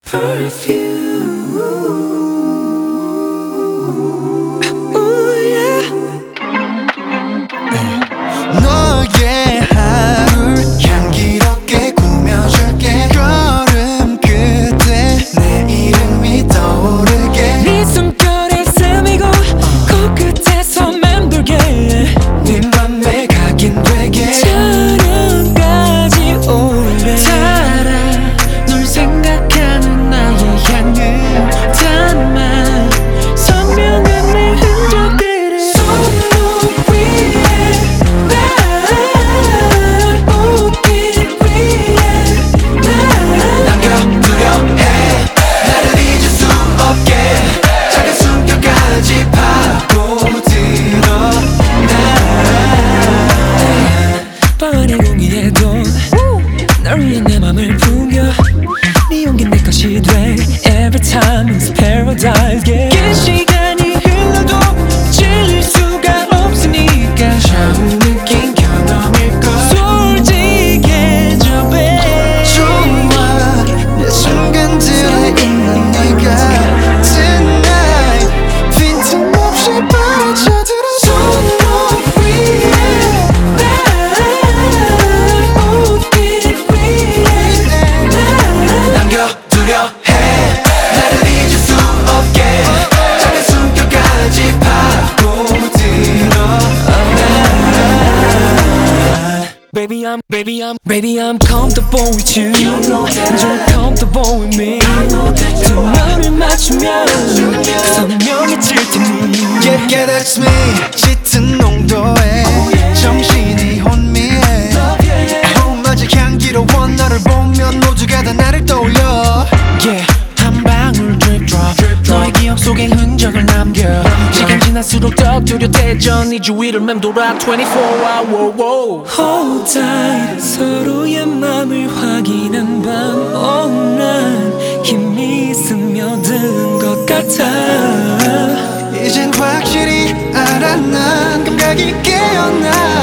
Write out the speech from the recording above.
너의 하루를 향기롭게 꾸며줄게. 걸음 끝에 내 이름이 떠오르게. 네 숨결에 스미고 코끝에서 맴돌게. 네 맘에 각인 되게. 저녁까지 오래 달아 널 생각하는 나의 향을 담아 선명한 내 흔적들을 손목 위에 날 옷깃 위에 날 남겨두려 해. 나를 잊을 수 없게 작은 숨결까지 파고들어 날. 뻔히 공기에도 널 위해 내 맘을 풍겨. 네 용기 내 것이 돼. Every time it's paradise. Yeah. 긴 시간이 흘러도 질릴 수가 없으니까 처음 느낀 경험일걸. 솔직해져 babe. 좋아 내 순간들에 있는 네가 Tonight 빈틈없이 빠져들어 손목 위에 날 옷깃 위에 날 남겨두려 해. 나를 잊을 수 없게 작은 숨결까지 파고들어 Baby, I'm comfortable with you. You're comfortable with me. 두 마음을 맞추면 그 선명해질 테니. Yeah, that's me. 짙은 농도에 정신이 혼미해. 봄맞이 향기로워. 너를 보면 모두가 다 나를 떠올려. Yeah, 한 방울 drip drop. 너의 기억 속에 흔적을 남겨. 시간 지날수록 더 뚜렷해져. 네 주위를 맴돌아 24hour. Hold tight. 서로의 맘을 확인한 밤. Oh, 난 힘이 스며든 것 같아. 이젠 확실히 알아. 난 감각이 깨어나.